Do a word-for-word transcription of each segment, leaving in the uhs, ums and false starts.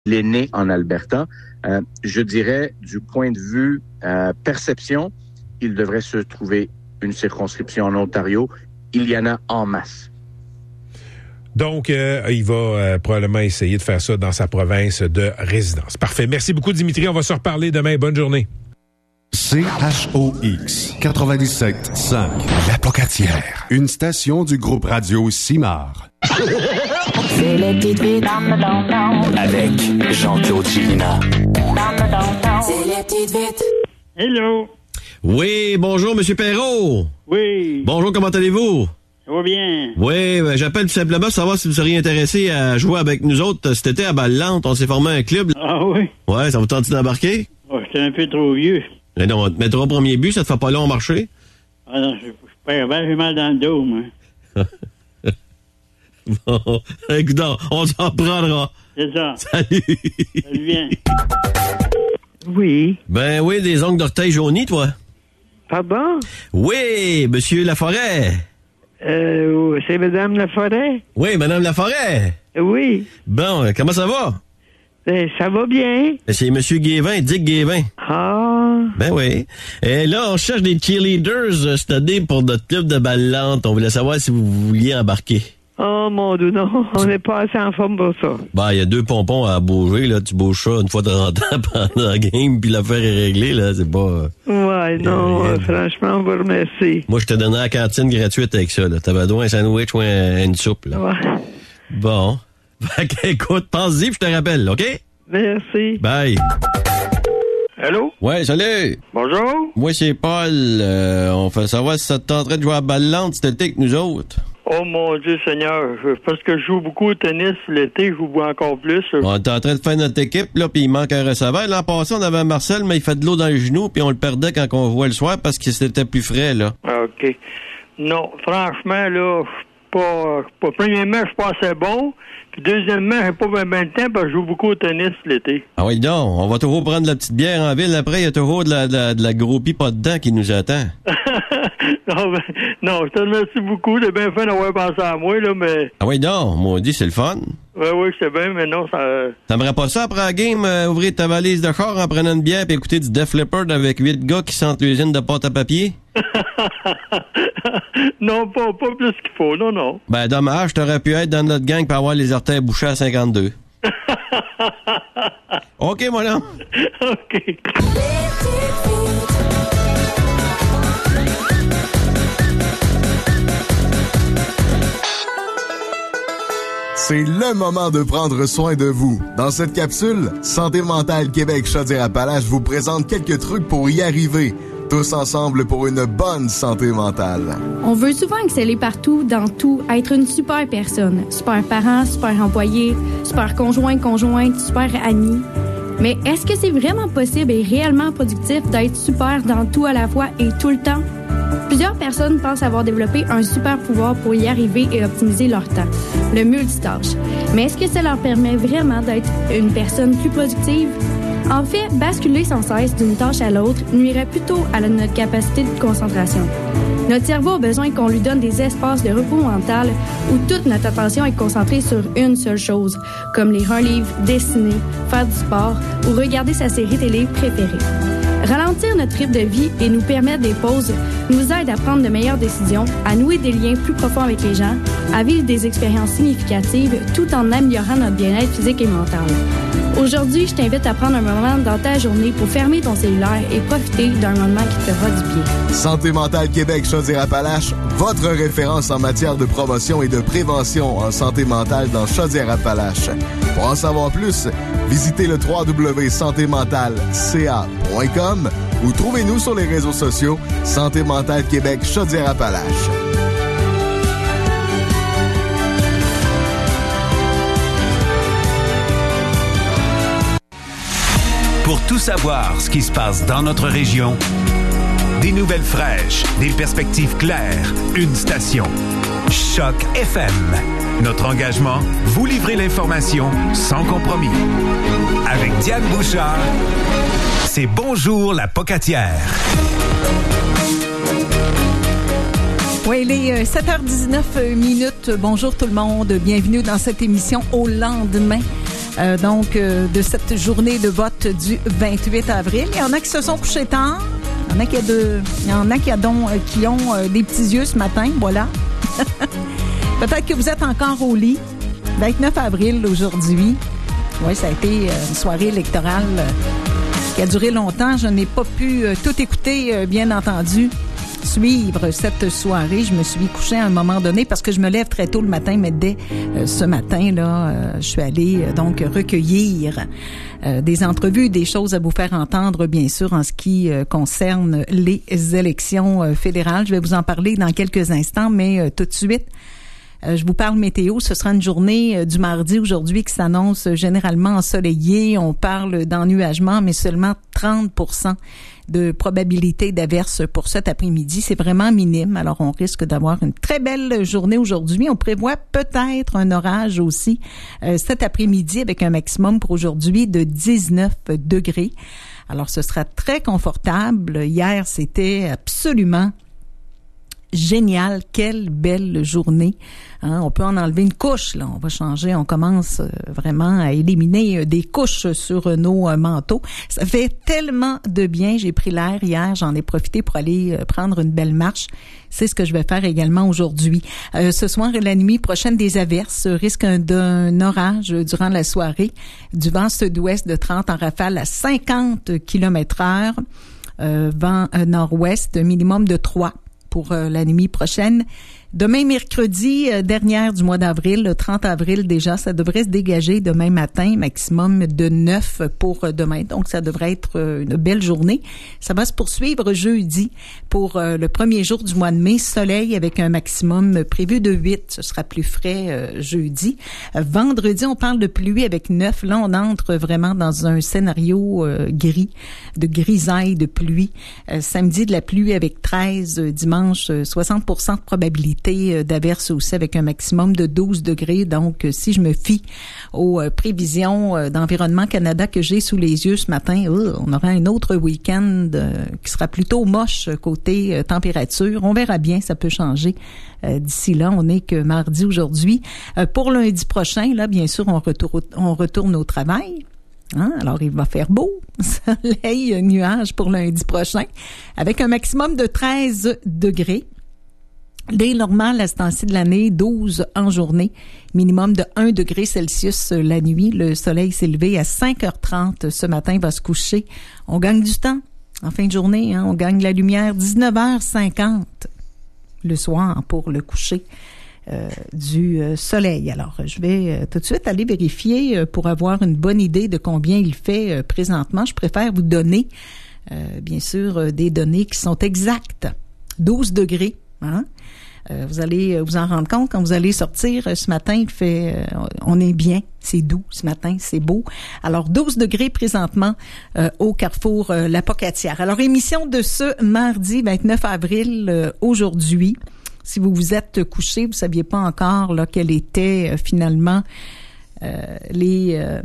Il est né en Alberta. Euh, je dirais, du point de vue euh, perception, il devrait se trouver une circonscription en Ontario. Il y en a en masse. Donc, euh, il va euh, probablement essayer de faire ça dans sa province de résidence. Parfait. Merci beaucoup, Dimitri. On va se reparler demain. Bonne journée. C H O X quatre-vingt-dix-sept cinq. La Pocatière. Une station du groupe radio Simard. C'est les petites vites avec Jean-Claude Chilina. C'est les petites vites. Hello. Oui, bonjour, Monsieur Perrault. Oui. Bonjour, comment allez-vous? Ça va bien. Oui, ben, j'appelle tout simplement pour savoir si vous seriez intéressé à jouer avec nous autres cet été à Balle-Lante. On s'est formé un club. Ah oui? Ouais, ça vous tente d'embarquer? Oh, j'étais un peu trop vieux. Mais non, on te mettra au premier but, ça te fait pas long marcher? Ah non, je suis pas bien, j'ai mal dans le dos, moi. Bon, écoute, on s'en prendra. C'est ça. Salut. Salut bien. Oui. Ben oui, des ongles d'orteil jaunis, toi. Pardon? Oui, Monsieur Laforêt. Euh, c'est Madame Laforêt? Oui, Madame Laforêt. Oui. Bon, comment ça va? Ben, ça va bien. C'est Monsieur Guévin, Dick Guévin. Ah. Ben oui. Et là, on cherche des cheerleaders euh, cette année pour notre club de Balle-Lante. On voulait savoir si vous vouliez embarquer. Oh mon Dieu, non, on n'est pas assez en forme pour ça. Ben, il y a deux pompons à bouger, là. Tu bouges ça une fois de trente ans pendant la game, puis l'affaire est réglée, là. C'est pas... Ouais, non, euh, franchement, on vous remercie. Moi, je te donnais la cantine gratuite avec ça, là. T'avais droit à un sandwich ou un, une soupe, là. Ouais. Bon. Fait qu'écoute, pense-y, puis je te rappelle, OK? Merci. Bye. Allô? Ouais, salut. Bonjour. Moi, c'est Paul. Euh, on fait savoir si ça te tenterait de jouer à Balle-Lante cet été avec nous autres. Oh mon Dieu Seigneur, parce que je joue beaucoup au tennis l'été, je joue encore plus. On est en train de faire notre équipe, là, puis il manque un receveur. L'an passé, on avait Marcel, mais il fait de l'eau dans les genoux, puis on le perdait quand on voit le soir parce que c'était plus frais, là. OK. Non, franchement, là, pas, pas premièrement, je suis pas assez bon. Puis deuxièmement, j'ai pas bien ben de temps parce que je joue beaucoup au tennis l'été. Ah oui, donc, on va toujours prendre la petite bière en ville. Après, il y a toujours de la, de la, de la groupie pas dedans qui nous attend. non, ben, non, je te remercie beaucoup. C'est bien fait d'avoir pensé à moi, là, mais... Ah oui, donc, maudit, c'est le fun. Oui, oui, c'est bien, mais non, ça... T'aimerais pas ça, après la game, euh, ouvrir ta valise de char en prenant une bière et écouter du Def Leppard avec huit gars qui sentent l'usine de pâte à papier? non, pas, pas plus qu'il faut, non, non. Ben, dommage, t'aurais pu être dans notre gang pour avoir les orteils bouchés à cinquante-deux. OK, mon homme. OK. C'est le moment de prendre soin de vous. Dans cette capsule, Santé mentale Québec Chaudière-Appalaches vous présente quelques trucs pour y arriver. Tous ensemble pour une bonne santé mentale. On veut souvent exceller partout, dans tout, être une super personne. Super parent, super employé, super conjoint, conjointe, super ami. Mais est-ce que c'est vraiment possible et réellement productif d'être super dans tout à la fois et tout le temps? Plusieurs personnes pensent avoir développé un super pouvoir pour y arriver et optimiser leur temps, le multitâche. Mais est-ce que ça leur permet vraiment d'être une personne plus productive? En fait, basculer sans cesse d'une tâche à l'autre nuirait plutôt à notre capacité de concentration. Notre cerveau a besoin qu'on lui donne des espaces de repos mental où toute notre attention est concentrée sur une seule chose, comme lire un livre, dessiner, faire du sport ou regarder sa série télé préférée. Ralentir notre rythme de vie et nous permettre des pauses nous aide à prendre de meilleures décisions, à nouer des liens plus profonds avec les gens, à vivre des expériences significatives tout en améliorant notre bien-être physique et mental. Aujourd'hui, je t'invite à prendre un moment dans ta journée pour fermer ton cellulaire et profiter d'un moment qui te fera du bien. Santé mentale Québec Chaudière-Appalaches, votre référence en matière de promotion et de prévention en santé mentale dans Chaudière-Appalaches. Pour en savoir plus, visitez le w w w point santé mentale c a point com ou trouvez-nous sur les réseaux sociaux Santé mentale Québec Chaudière-Appalaches. Pour tout savoir ce qui se passe dans notre région, des nouvelles fraîches, des perspectives claires, une station. Choc F M. Notre engagement, vous livrer l'information sans compromis. Avec Diane Bouchard, c'est Bonjour la Pocatière. Oui, il est sept heures dix-neuf minutes. Bonjour tout le monde. Bienvenue dans cette émission Au lendemain. euh, donc euh, de cette journée de vote du vingt-huit avril. Il y en a qui se sont couchés tard. Il y en a qui, a de, il y en a qui, a donc, qui ont euh, des petits yeux ce matin. Voilà. Peut-être que vous êtes encore au lit. vingt-neuf avril aujourd'hui. Oui, ça a été une soirée électorale qui a duré longtemps. Je n'ai pas pu euh, tout écouter, euh, bien entendu, suivre cette soirée. Je me suis couchée à un moment donné parce que je me lève très tôt le matin, mais dès euh, ce matin, là, euh, je suis allée euh, donc recueillir euh, des entrevues, des choses à vous faire entendre, bien sûr, en ce qui euh, concerne les élections euh, fédérales. Je vais vous en parler dans quelques instants, mais euh, tout de suite, Euh, je vous parle météo. Ce sera une journée euh, du mardi aujourd'hui qui s'annonce généralement ensoleillée. On parle d'ennuagement, mais seulement trente pour cent de probabilité d'averse pour cet après-midi. C'est vraiment minime. Alors, on risque d'avoir une très belle journée aujourd'hui. On prévoit peut-être un orage aussi euh, cet après-midi avec un maximum pour aujourd'hui de dix-neuf degrés. Alors, ce sera très confortable. Hier, c'était absolument génial, quelle belle journée. Hein, on peut en enlever une couche, là. On va changer, on commence euh, vraiment à éliminer euh, des couches sur euh, nos euh, manteaux. Ça fait tellement de bien. J'ai pris l'air hier, j'en ai profité pour aller euh, prendre une belle marche. C'est ce que je vais faire également aujourd'hui. Euh, ce soir et la nuit prochaine, des averses, risque d'un orage durant la soirée. Du vent sud-ouest de trente en rafale à cinquante kilomètres heure. Euh, vent euh, nord-ouest, minimum de trois pour euh, la nuit prochaine. Demain, mercredi, euh, dernière du mois d'avril, le trente avril déjà, ça devrait se dégager demain matin, maximum de neuf pour euh, demain. Donc, ça devrait être euh, une belle journée. Ça va se poursuivre jeudi pour euh, le premier jour du mois de mai. Soleil avec un maximum prévu de huit. Ce sera plus frais euh, jeudi. Euh, vendredi, on parle de pluie avec neuf. Là, on entre vraiment dans un scénario euh, gris, de grisaille, de pluie. Euh, samedi, de la pluie avec treize. Euh, dimanche, euh, soixante pour cent de probabilité d'averse aussi avec un maximum de douze degrés. Donc, si je me fie aux prévisions d'Environnement Canada que j'ai sous les yeux ce matin, on aura un autre week-end qui sera plutôt moche côté température. On verra bien, ça peut changer d'ici là. On n'est que mardi aujourd'hui. Pour lundi prochain, là, bien sûr, on retourne, on retourne au travail. Hein? Alors, il va faire beau, soleil, nuages pour lundi prochain, avec un maximum de treize degrés. Les normales à ce temps-ci de l'année, douze en journée, minimum de un degré Celsius la nuit. Le soleil s'est levé à cinq heures trente ce matin, va se coucher. On gagne du temps en fin de journée, hein? On gagne la lumière dix-neuf heures cinquante le soir pour le coucher euh, du euh, soleil. Alors, je vais euh, tout de suite aller vérifier euh, pour avoir une bonne idée de combien il fait euh, présentement. Je préfère vous donner, euh, bien sûr, euh, des données qui sont exactes. douze degrés. Hein? Euh, vous allez vous en rendre compte quand vous allez sortir euh, ce matin. Il fait, euh, on est bien, c'est doux ce matin, c'est beau. Alors douze degrés présentement euh, au carrefour euh, La Pocatière. Alors émission de ce mardi vingt-neuf avril euh, aujourd'hui. Si vous vous êtes couché, vous saviez pas encore là quel était euh, finalement euh, les euh,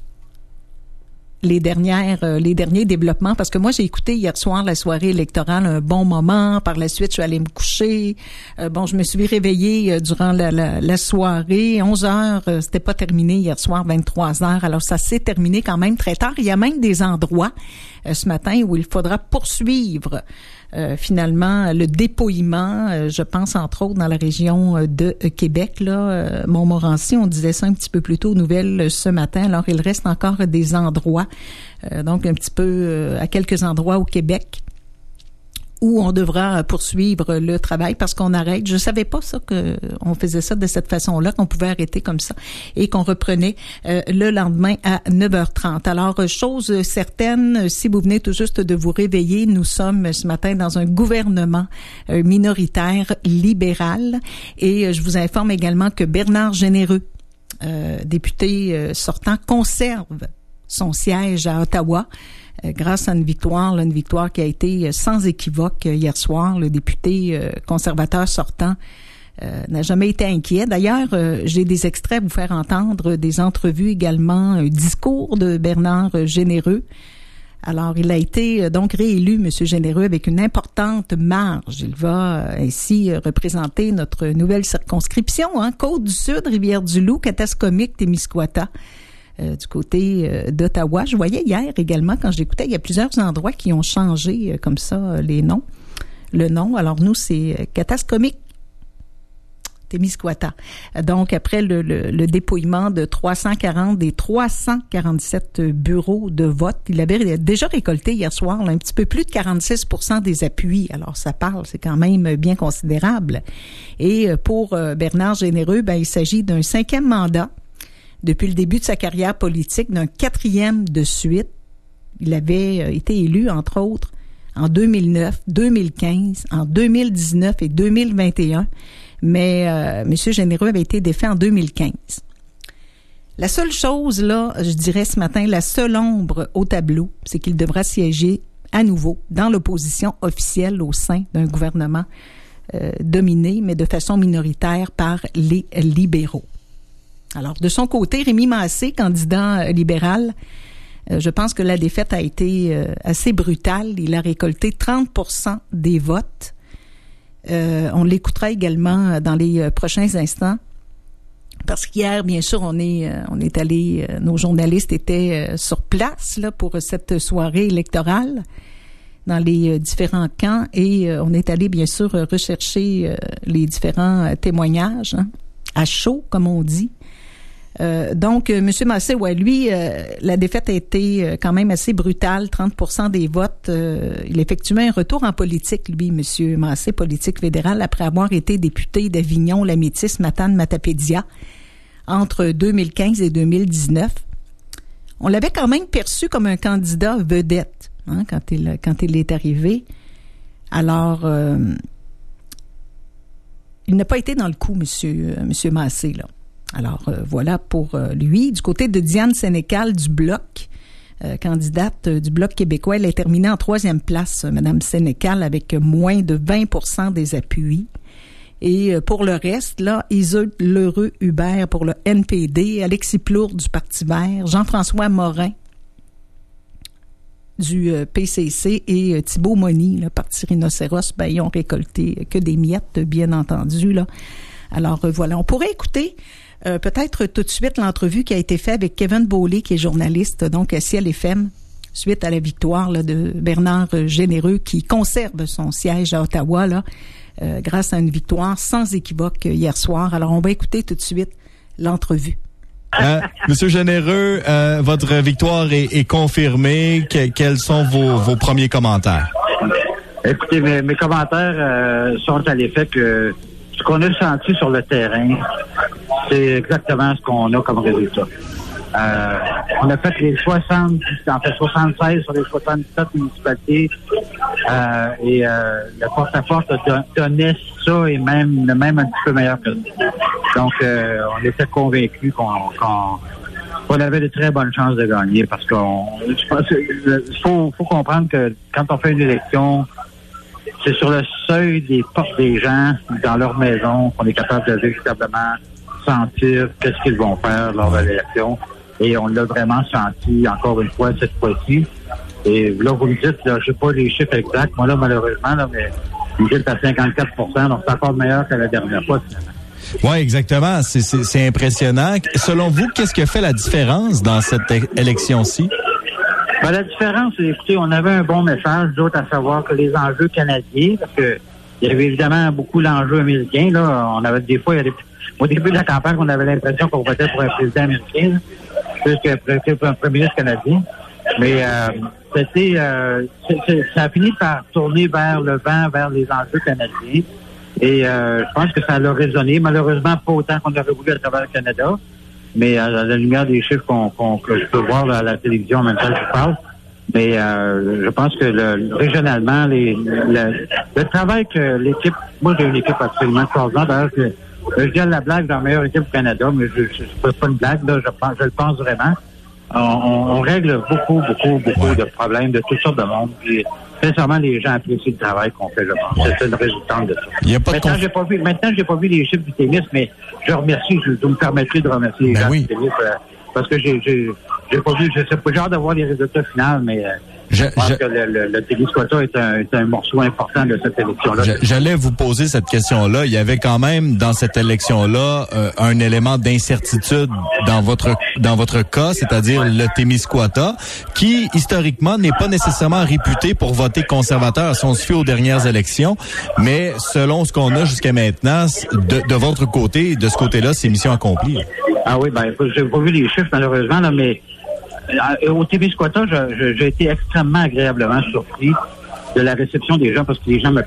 les dernières euh, les derniers développements, parce que moi j'ai écouté hier soir la soirée électorale un bon moment. Par la suite je suis allée me coucher. Euh, bon, je me suis réveillée euh, durant la, la, la soirée. onze heures, euh, c'était pas terminé hier soir, vingt-trois heures. Alors ça s'est terminé quand même très tard. Il y a même des endroits euh, ce matin où il faudra poursuivre Euh, finalement le dépouillement, euh, je pense entre autres dans la région euh, de euh, Québec, là, euh, Montmorency, on disait ça un petit peu plus tôt aux nouvelles euh, ce matin. Alors il reste encore des endroits, euh, donc un petit peu euh, à quelques endroits au Québec où on devra poursuivre le travail parce qu'on arrête. Je savais pas ça que on faisait ça de cette façon-là, qu'on pouvait arrêter comme ça et qu'on reprenait euh, le lendemain à neuf heures trente. Alors, chose certaine, si vous venez tout juste de vous réveiller, nous sommes ce matin dans un gouvernement euh, minoritaire libéral et euh, je vous informe également que Bernard Généreux, euh, député euh, sortant, conserve son siège à Ottawa. Euh, grâce à une victoire, là, une victoire qui a été sans équivoque euh, hier soir. Le député euh, conservateur sortant euh, n'a jamais été inquiet. D'ailleurs, euh, j'ai des extraits à vous faire entendre, des entrevues également, un discours de Bernard Généreux. Alors, il a été euh, donc réélu, M. Généreux, avec une importante marge. Il va euh, ainsi euh, représenter notre nouvelle circonscription, hein, Côte-du-Sud, Rivière-du-Loup, Katascomique, Témiscouata. euh, du côté euh, d'Ottawa. Je voyais hier également, quand je l'écoutais, il y a plusieurs endroits qui ont changé euh, comme ça euh, les noms. Le nom, alors nous, c'est euh, Catastrophique. Témiscouata. Donc, après le, le, le dépouillement de trois cent quarante des trois cent quarante-sept bureaux de vote, il avait déjà récolté hier soir là, un petit peu plus de quarante-six pour cent des appuis. Alors, ça parle, c'est quand même bien considérable. Et pour Bernard Généreux, ben, il s'agit d'un cinquième mandat depuis le début de sa carrière politique, d'un quatrième de suite. Il avait été élu, entre autres, en deux mille neuf, deux mille quinze, en deux mille dix-neuf et deux mille vingt et un. Mais euh, M. Généreux avait été défait en deux mille quinze. La seule chose, là, je dirais ce matin, la seule ombre au tableau, c'est qu'il devra siéger à nouveau dans l'opposition officielle au sein d'un gouvernement euh, dominé, mais de façon minoritaire par les libéraux. Alors, de son côté, Rémi Massé, candidat euh, libéral, euh, je pense que la défaite a été euh, assez brutale. Il a récolté trente pour cent des votes. Euh, on l'écoutera également dans les prochains instants parce qu'hier, bien sûr, on est euh, on est allé, euh, nos journalistes étaient euh, sur place là pour cette soirée électorale dans les euh, différents camps et euh, on est allé bien sûr rechercher euh, les différents euh, témoignages hein, à chaud, comme on dit. Euh, donc, euh, M. Massé, ouais, lui, euh, la défaite a été euh, quand même assez brutale, trente pour cent des votes. Euh, il effectuait un retour en politique, lui, M. Massé, politique fédérale, après avoir été député d'Avignon, la Métis, Matane, Matapédia, entre deux mille quinze et deux mille dix-neuf. On l'avait quand même perçu comme un candidat vedette hein, quand il quand il est arrivé. Alors, euh, il n'a pas été dans le coup, M. Monsieur Massé, là. Alors, euh, voilà pour euh, lui. Du côté de Diane Sénécal du Bloc, euh, candidate euh, du Bloc québécois, elle est terminée en troisième place, euh, Mme Sénécal, avec moins de vingt pour cent des appuis. Et euh, pour le reste, là, Iseult Lheureux Hubert pour le N P D, Alexis Plourde du Parti vert, Jean-François Morin du euh, P C C et euh, Thibault Moni, le Parti Rhinocéros, ben, ils ont récolté que des miettes, bien entendu, là. Alors, euh, voilà, on pourrait écouter Euh, peut-être tout de suite l'entrevue qui a été faite avec Kevin Beaulieu, qui est journaliste donc à Ciel F M, suite à la victoire là, de Bernard Généreux, qui conserve son siège à Ottawa là, euh, grâce à une victoire sans équivoque hier soir. Alors, on va écouter tout de suite l'entrevue. Euh, Monsieur Généreux, euh, votre victoire est, est confirmée. Que, quels sont vos, vos premiers commentaires? Écoutez, mes, mes commentaires euh, sont à l'effet que ce qu'on a senti sur le terrain, c'est exactement ce qu'on a comme résultat. Euh, on a fait les soixante, en fait soixante-seize sur les soixante-dix-sept municipalités euh, et euh, le porte-à-porte donnait ça et même, même un petit peu meilleur que ça. Donc, euh, on était convaincus qu'on, qu'on, qu'on avait de très bonnes chances de gagner parce qu'on, je pense, il faut, faut comprendre que quand on fait une élection, c'est sur le seuil des portes des gens dans leur maison qu'on est capable de véritablement sentir qu'est-ce qu'ils vont faire lors de l'élection. Et on l'a vraiment senti encore une fois cette fois-ci. Et là, vous me dites, là, je sais pas les chiffres exacts, moi là, malheureusement, là, mais vous me dites à cinquante-quatre pour cent, donc c'est encore meilleur que la dernière fois, finalement. Oui, exactement. C'est, c'est, c'est impressionnant. Selon vous, qu'est-ce qui a fait la différence dans cette é- élection-ci? Ben, la différence, écoutez, on avait un bon message, d'autres à savoir que les enjeux canadiens, parce que il y avait évidemment beaucoup l'enjeu américain, là. On avait des fois, il y avait, au début de la campagne, on avait l'impression qu'on votait pour un président américain, plus que pour un premier ministre canadien. Mais euh, c'était, euh, c'est, c'est, ça a fini par tourner vers le vent, vers les enjeux canadiens. Et euh, je pense que ça a résonné. Malheureusement, pas autant qu'on aurait voulu à travers le Canada. Mais à la lumière des chiffres qu'on, qu'on, que je peux voir à la télévision en même temps que je parle. Mais euh, je pense que le, régionalement, les, le, le travail que l'équipe... Moi, j'ai une équipe absolument extraordinaire. D'ailleurs, je, je dis à la blague dans la meilleure équipe du Canada, mais je ne pas une blague, là, je, pense, je le pense vraiment. On, on règle beaucoup, beaucoup, beaucoup ouais. de problèmes de toutes sortes de monde. Puis, sincèrement, les gens apprécient le travail qu'on fait, je pense. Ouais. C'est une résultante de ça. Il y a pas maintenant, de... j'ai pas vu, maintenant, j'ai pas vu les chiffres du tennis, mais je remercie, je, je me permettrai de remercier les ben gens oui. du tennis, euh, parce que j'ai, j'ai, j'ai pas vu, je sais pas, j'ai hâte de voir les résultats finaux, mais euh, Je, je pense je, que le, le, le Témiscouata est un, est un morceau important de cette élection-là. Je, j'allais vous poser cette question-là. Il y avait quand même dans cette élection-là euh, un élément d'incertitude dans votre dans votre cas, c'est-à-dire le Témiscouata, qui historiquement n'est pas nécessairement réputé pour voter conservateur si on se fie aux dernières élections, mais selon ce qu'on a jusqu'à maintenant, de, de votre côté, de ce côté-là, c'est mission accomplie. Ah oui, ben j'ai pas vu les chiffres malheureusement, là, mais euh, au Témiscouata, je, je, j'ai été extrêmement agréablement surpris de la réception des gens parce que les gens me